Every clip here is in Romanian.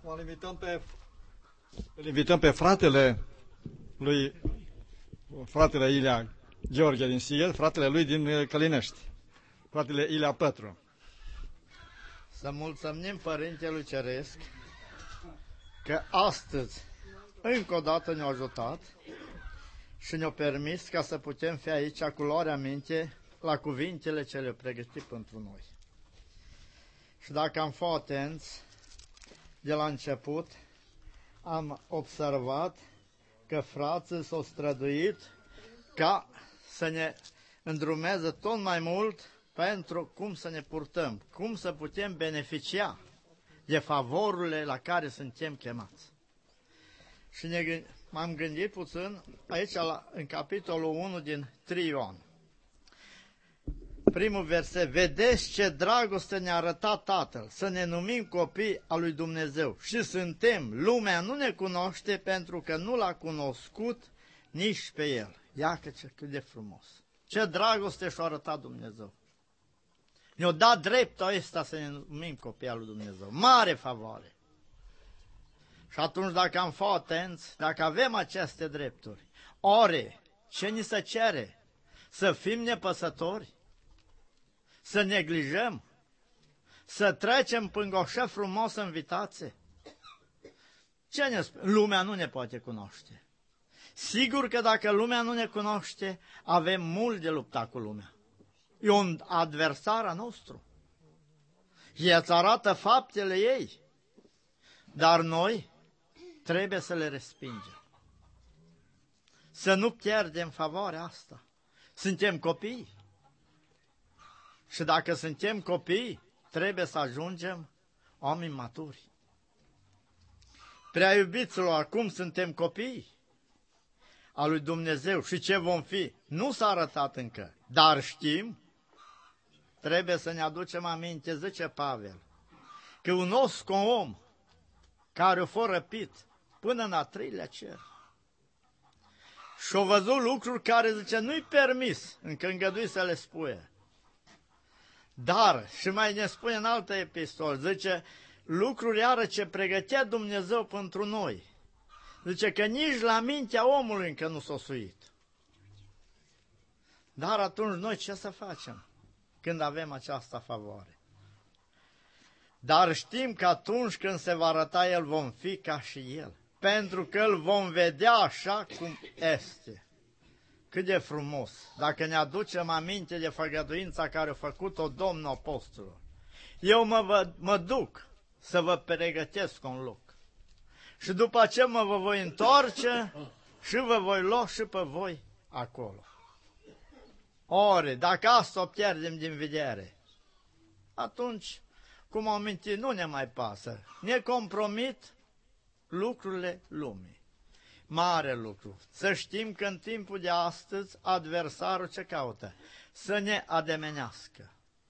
Îl invităm pe fratele Ilea Gheorghe din Sighet, fratele lui din Călinești, fratele Ilea Pătru. Să mulțumim Părintelui Ceresc că astăzi încă o dată ne-a ajutat și ne-a permis ca să putem fi aici cu luarea minte la cuvintele ce le-a pregătit pentru noi. Și dacă am fost atenți, de la început am observat că frații s-au străduit ca să ne îndrumeze tot mai mult pentru cum să ne purtăm, cum să putem beneficia de favorurile la care suntem chemați. Și m-am gândit puțin aici în capitolul 1 din 3 Ioan. Primul verset: vedeți ce dragoste ne-a arătat Tatăl, să ne numim copii al lui Dumnezeu. Și suntem, lumea nu ne cunoaște pentru că nu l-a cunoscut nici pe El. Iată cât de frumos! Ce dragoste și-a arătat Dumnezeu! Ne-a dat dreptul ăsta să ne numim copii al lui Dumnezeu. Mare favoare! Și atunci, dacă am fost atenți, dacă avem aceste drepturi, ore, ce ni se cere? Să fim nepăsători? Să neglijăm? Să trecem până așa frumos invitație? Ce ne spune? Lumea nu ne poate cunoaște. Sigur că dacă lumea nu ne cunoaște, avem mult de lupta cu lumea. E un adversar al nostru. Ea îți arată faptele ei. Dar noi trebuie să le respingem. Să nu pierdem favoarea asta. Suntem copii. Și dacă suntem copii, trebuie să ajungem oameni maturi. Prea iubiților, acum suntem copii al lui Dumnezeu și ce vom fi nu s-a arătat încă, dar știm, trebuie să ne aducem aminte, zice Pavel, că un om care a fost răpit până în a treilea cer și-a văzut lucruri care, zice, nu-i permis, încă îngădui să le spune. Dar, și mai ne spune în altă epistol, zice, lucruri iară ce pregătea Dumnezeu pentru noi. Zice că nici la mintea omului încă nu s-a suit. Dar atunci noi ce să facem când avem această favoare? Dar știm că atunci când se va arăta El, vom fi ca și El. Pentru că Îl vom vedea așa cum este. Cât de frumos! Dacă ne aducem aminte de făgăduința care a făcut-o Domnul Apostolul. Eu mă duc să vă pregătesc un loc. Și după aceea mă voi întoarce și vă voi lua și pe voi acolo. Ori, dacă asta o pierdem din vedere, atunci, cum am mintit, nu ne mai pasă. Ne compromit lucrurile lumii. Mare lucru. Să știm că în timpul de astăzi adversarul ce caută? Să ne ademenească.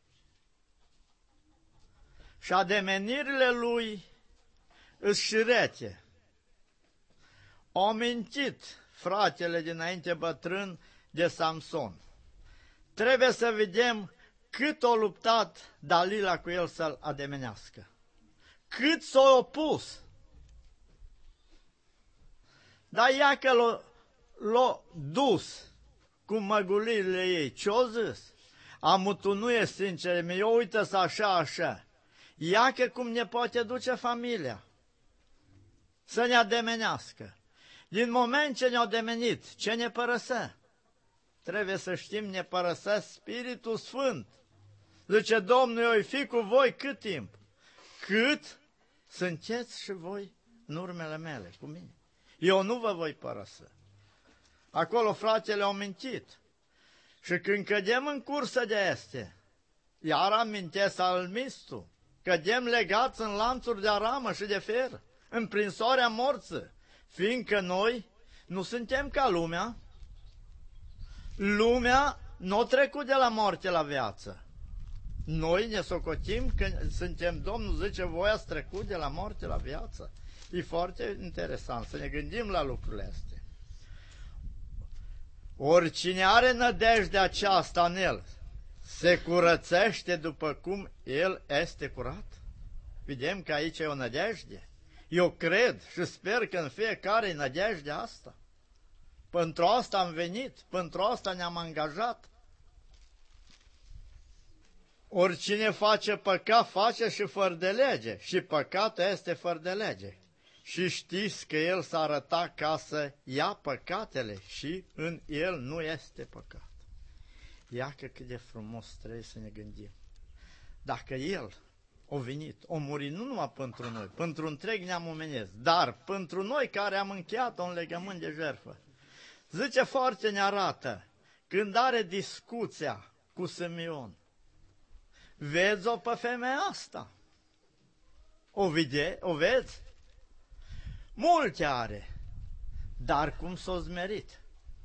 Și ademenirile lui îs șirete. O mintit fratele dinainte bătrân de Samson. Trebuie să vedem cât a luptat Dalila cu el să-l ademenească. Cât s-a opus. Dar ea că l-a dus cu măgulirile ei. Ce-o zis? Amu, tu nu ești sincer, eu uită-s așa. Ia că cum ne poate duce familia. Să ne ademenească. Din moment ce ne-a demenit, ce ne părăsă? Trebuie să știm, ne părăsă Spiritul Sfânt. Zice Domnul, eu fi cu voi cât timp? Cât sunteți și voi în urmele mele, cu mine. Eu nu vă voi părăsă. Acolo fratele au mintit. Și când cădem în cursă de este, iar amintesc salmistul, cădem legați în lanțuri de aramă și de fer, în prinsoarea morții, fiindcă noi nu suntem ca lumea. Lumea nu a trecut de la moarte la viață. Noi ne socotim că suntem, Domnul zice, voi ați trecut de la moarte la viață. E foarte interesant să ne gândim la lucrurile astea. Oricine are nădejde aceasta în El, se curățește după cum El este curat. Vedem că aici e o nădejde. Eu cred și sper că în fiecare e nădejdea asta. Pentru asta am venit, pentru asta ne-am angajat. Oricine face păcat, face și fără de lege. Și păcatul este fără de lege. Și știți că El s-a arătat ca să ia păcatele și în El nu este păcat. Ia că cât de frumos trebuie să ne gândim. Dacă El a venit, a murit nu numai pentru noi, pentru întreg neam omenesc, dar pentru noi care am încheiat un legământ de jertfă. Zice foarte, ne arată, când are discuția cu Simeon, vezi-o pe femeia asta? O vezi? Multe are, dar cum s-o zmerit?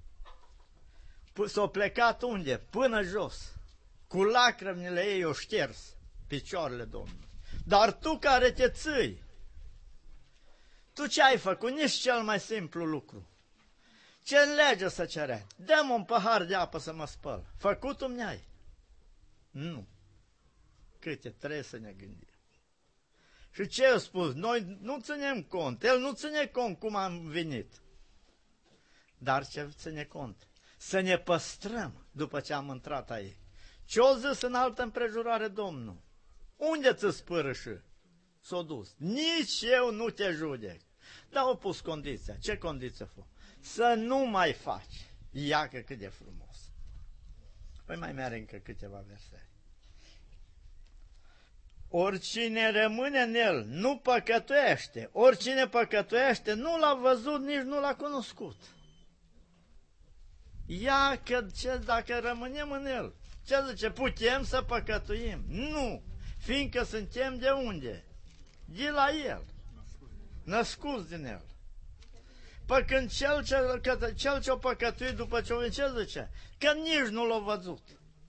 S-o plecat unde? Până jos. Cu lacrimile ei o șters picioarele Domnului. Dar tu care te ții, tu ce ai făcut? Nici cel mai simplu lucru. Ce în lege să cerea? Dă-mi un pahar de apă să mă spăl. Făcut-o mi-ai? Nu. Câte trebuie să ne gândim. Și ce a spus? Noi nu ținem cont. El nu ține cont cum am venit. Dar ce ține cont? Să ne păstrăm după ce am intrat aici. Ce-o zis în altă împrejurare Domnul? Unde ți-ți părâșă? S-o dus. Nici eu nu te judec. Dar au pus condiția. Ce condiție a fost? Să nu mai faci. Ia că cât de frumos. Păi mai merg încă câteva versete. Oricine rămâne în El nu păcătuiește. Oricine păcătuiește nu l-a văzut, nici nu l-a cunoscut. Ia că dacă rămânem în El, ce zice? Putem să păcătuim? Nu! Fiindcă suntem de unde? De la El. Născuți din El. Păi când cel ce-o păcătuit după ce o venit, ce zice? Că nici nu l-a văzut.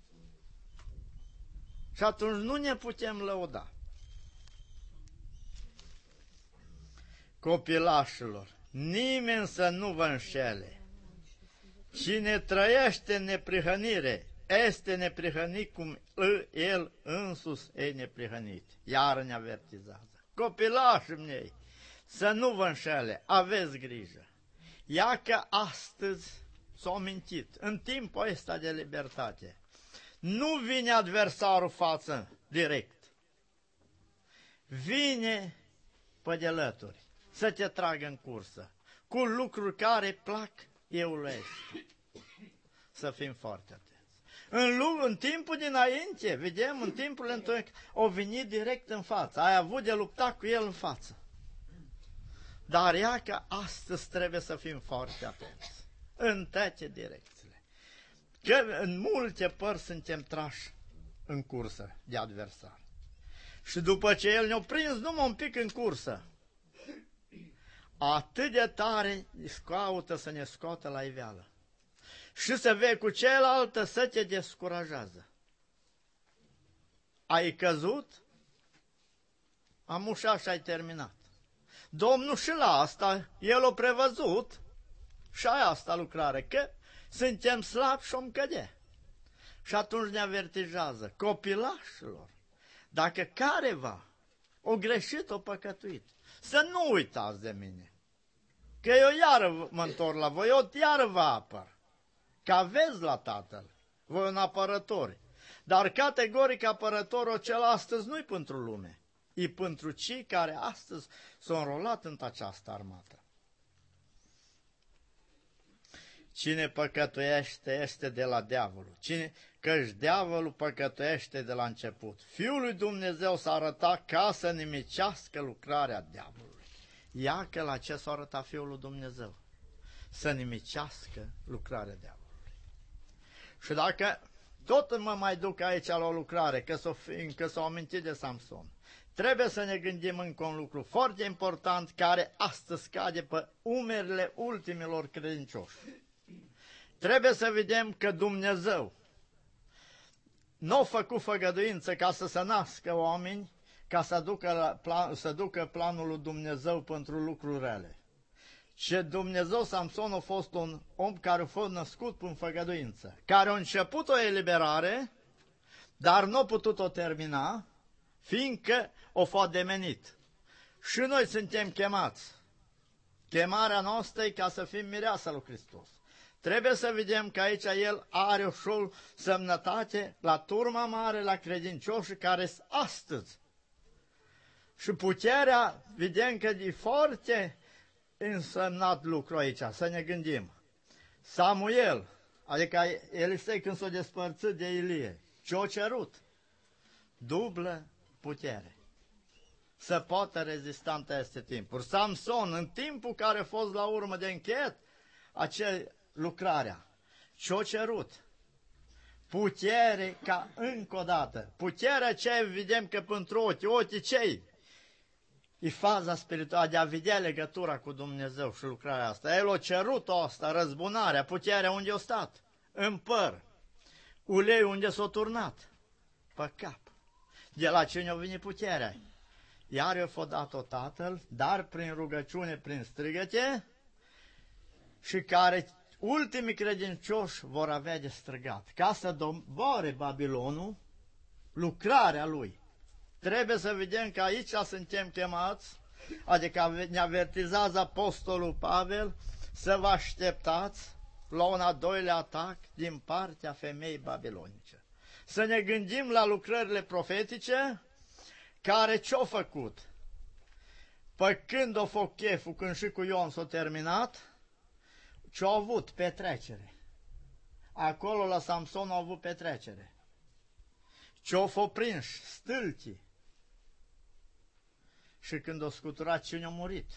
Și atunci nu ne putem lăuda. Copilașilor, nimeni să nu vă înșele. Cine trăiește în neprihănire, este neprihănit cum El însus e neprihănit. Iar ne avertizează. Copilașii mei, să nu vă înșele, aveți grijă. Ia că astăzi s-au mințit, în timpul ăsta de libertate. Nu vine adversarul față direct. Vine pe de lături să te tragă în cursă cu lucruri care plac eulești. Să fim foarte atenți. În timpul dinainte, vedem, în timpul întuneric, o venit direct în față. Ai avut de lupta cu el în față. Dar ia că astăzi trebuie să fim foarte atenți. În toate direcțiile. Că în multe părți suntem trași în cursă de adversar. Și după ce el ne-a prins numai un pic în cursă, atât de tare caută să ne scoată la iveală. Și să vei cu cealaltă să te descurajează. Ai căzut? Am ușat și ai terminat. Domnul și la asta, El a prevăzut și aia asta lucrare, că suntem slabi și om căde. Și atunci ne avertizează, copilașilor, dacă careva o greșit, o păcătuit, să nu uitați de mine, că eu iară mă întorc la voi, eu iară vă apăr, că aveți la Tatăl, voi un apărător, dar categoric apărătorul cel astăzi nu-i pentru lume, e pentru cei care astăzi s-au înrolat în această armată. Cine păcătuiește este de la diavolul, căci diavolul păcătuiește de la început. Fiul lui Dumnezeu s-a arătat ca să nimicească lucrarea diavolului. Ia că la ce s-a arătat Fiul lui Dumnezeu? Să nimicească lucrarea diavolului. Și dacă tot mă mai duc aici la o lucrare, că s-o amintit de Samson, trebuie să ne gândim încă un lucru foarte important care astăzi cade pe umerile ultimilor credincioși. Trebuie să vedem că Dumnezeu nu a făcut făgăduință ca să se nască oameni, ca să ducă planul lui Dumnezeu pentru lucruri rele. Și Dumnezeu, Samson, a fost un om care a fost născut prin făgăduință, care a început o eliberare, dar nu a putut-o termina, fiindcă o fost demenit. Și noi suntem chemați. Chemarea noastră e ca să fim mireasa lui Hristos. Trebuie să vedem că aici El are o semnătate la turma mare, la credincioșii care sunt astăzi. Și puterea, vedem că e foarte însemnat lucru aici, să ne gândim. Samuel, adică Elisei când s-a despărțit de Ilie, ce-a cerut? Dublă putere. Să poată rezista în aceste timpuri. Samson, în timpul care a fost la urmă de închet, acea lucrarea, ce-a cerut? Putere ca încă o dată. Puterea ce vedem că pentru ochii cei? E faza spirituală de a vedea legătura cu Dumnezeu și lucrarea asta. El a cerut-o asta, răzbunarea, puterea unde a stat? În păr. Uleiul unde s-a turnat? Pe cap. De la cine a venit puterea? Iar i-a dat-o Tatăl, dar prin rugăciune, prin strigăte, și care ultimii credincioși vor avea de strigat. Ca să doboare Babilonul, lucrarea lui. Trebuie să vedem că aici suntem chemați, adică ne avertizează Apostolul Pavel, să vă așteptați la un al doilea atac din partea femeii babilonice. Să ne gândim la lucrările profetice care ce-au făcut. Păi când o fost cheful, când și cu Ion s-a terminat, ce-au avut? Petrecere. Acolo la Samson au avut petrecere. Ce-au fost prinși? Stâlții. Și când o scuturat, cine a murit?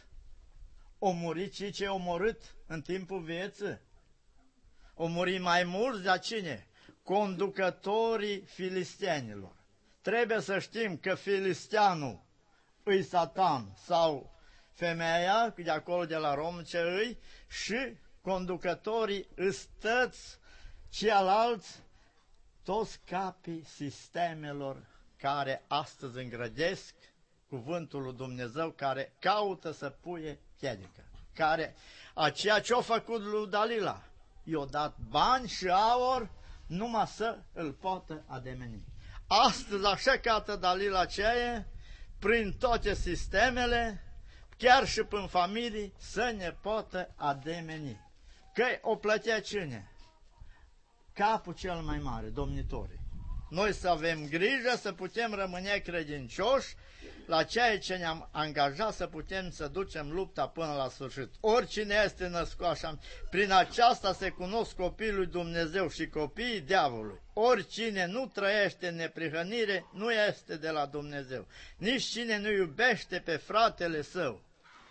O murit cei ce au omorât în timpul vieții. O murit mai mulți, dar cine? Conducătorii filistenilor. Trebuie să știm că filisteanul îi Satan sau femeia, de acolo de la Rom ce îi, și conducătorii îstăți ceilalți, toți capii sistemelor care astăzi îngrădesc cuvântul lui Dumnezeu, care caută să puie piedică. Care, aceea ce-a făcut lui Dalila, i-a dat bani și aur numai să îl poată ademeni. Astăzi, așa cată Dalila aceea, prin toate sistemele, chiar și prin familii, să ne poată ademeni. Că o plătea cine? Capul cel mai mare, domnitorii. Noi să avem grijă să putem rămâne credincioși la ceea ce ne-am angajat, să putem să ducem lupta până la sfârșit. Oricine este născut așa, prin aceasta se cunosc copiii lui Dumnezeu și copiii diavolului. Oricine nu trăiește în neprihănire nu este de la Dumnezeu. Nici cine nu iubește pe fratele său.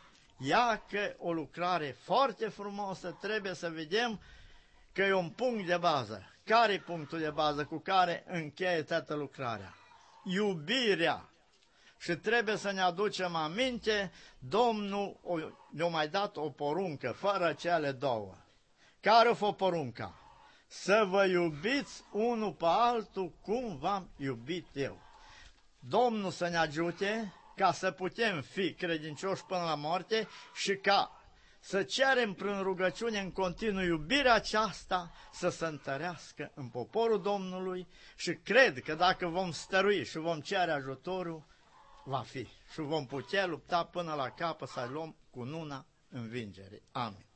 Ia că o lucrare foarte frumoasă, trebuie să vedem că e un punct de bază. Care e punctul de bază cu care încheie toată lucrarea? Iubirea. Și trebuie să ne aducem aminte, Domnul ne-a mai dat o poruncă, fără cele două. Care o fost porunca? Să vă iubiți unul pe altul cum v-am iubit eu. Domnul să ne ajute ca să putem fi credincioși până la moarte și ca să cerem prin rugăciune în continuu iubirea aceasta să se întărească în poporul Domnului și cred că dacă vom stărui și vom cere ajutorul, va fi și vom putea lupta până la capăt să luăm cununa învingerii. Amin.